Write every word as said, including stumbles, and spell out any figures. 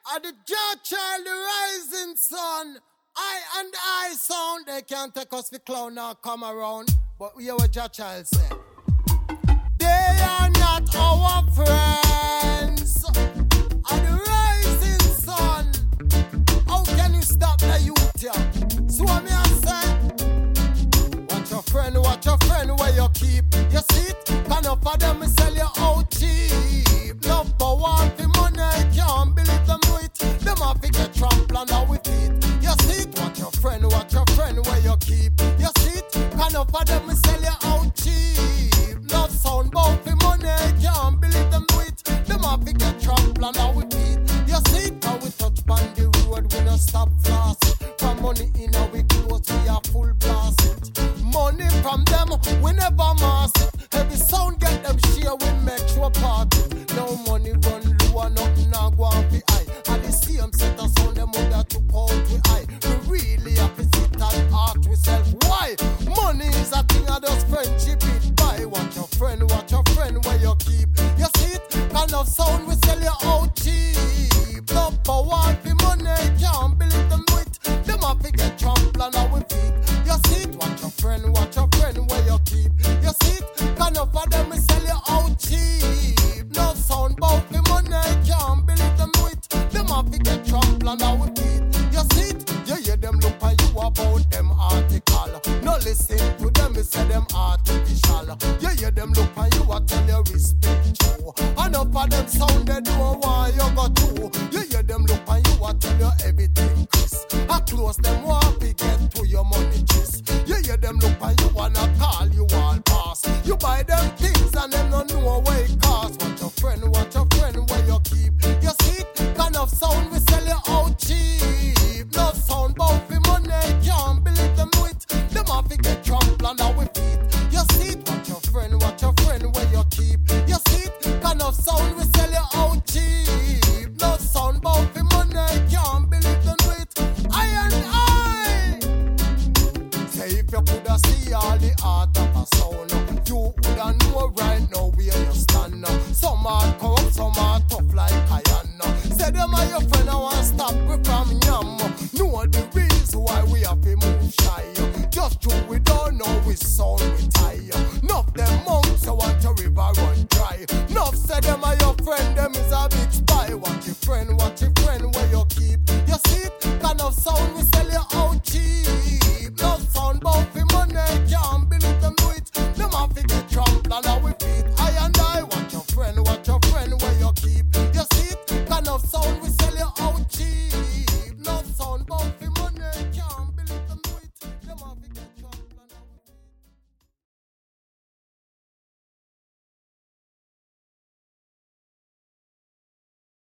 Are the Jah Child, the rising sun. I and I sound, they can't take us for clown now come around. But we are what Jah Child say. They are not our friends. Are the rising sun. How can you stop the youth here? So what me I say? Watch your friend, watch your friend where you keep your seat. Can up for them sell you out cheap. Love power for money, can't believe them do it. Them have to get trampled on our feet. Your seat, watch your friend, watch your friend where you keep your seat. Can up for them sell you out cheap. Love sound bout for money, can't believe them do it. Them have to get trampled on our feet. Your seat, how we touch on the road, we don't stop floss. From money in our clothes, we are full blast it. Money from them, we never mass it. Every sound get them share, we make sure part. No money run low and nothing now go on the eye. And the same set of sound them mother took out the eye. We really have to sit and ask ourselves why. Money is a thing of those friendship it buy. Watch your friend, watch your friend where you keep your seat. Kind of sound we sell you out cheap. No power for money, can't believe them do it. Them have to get trampled on our feet. Your seat, watch your friend, watch your friend where you keep your seat. Kind of for them we sell you out cheap. No sound bout for money, can't believe them do it. Them have to get trampled on our feet. Your seat, you hear them look at you about them article. No listen to them, we say them artificial. You hear them look at you, I tell you respect you. And up for them sound they don't want you go to. You hear them look at you, I tell you everything Chris. I close them one big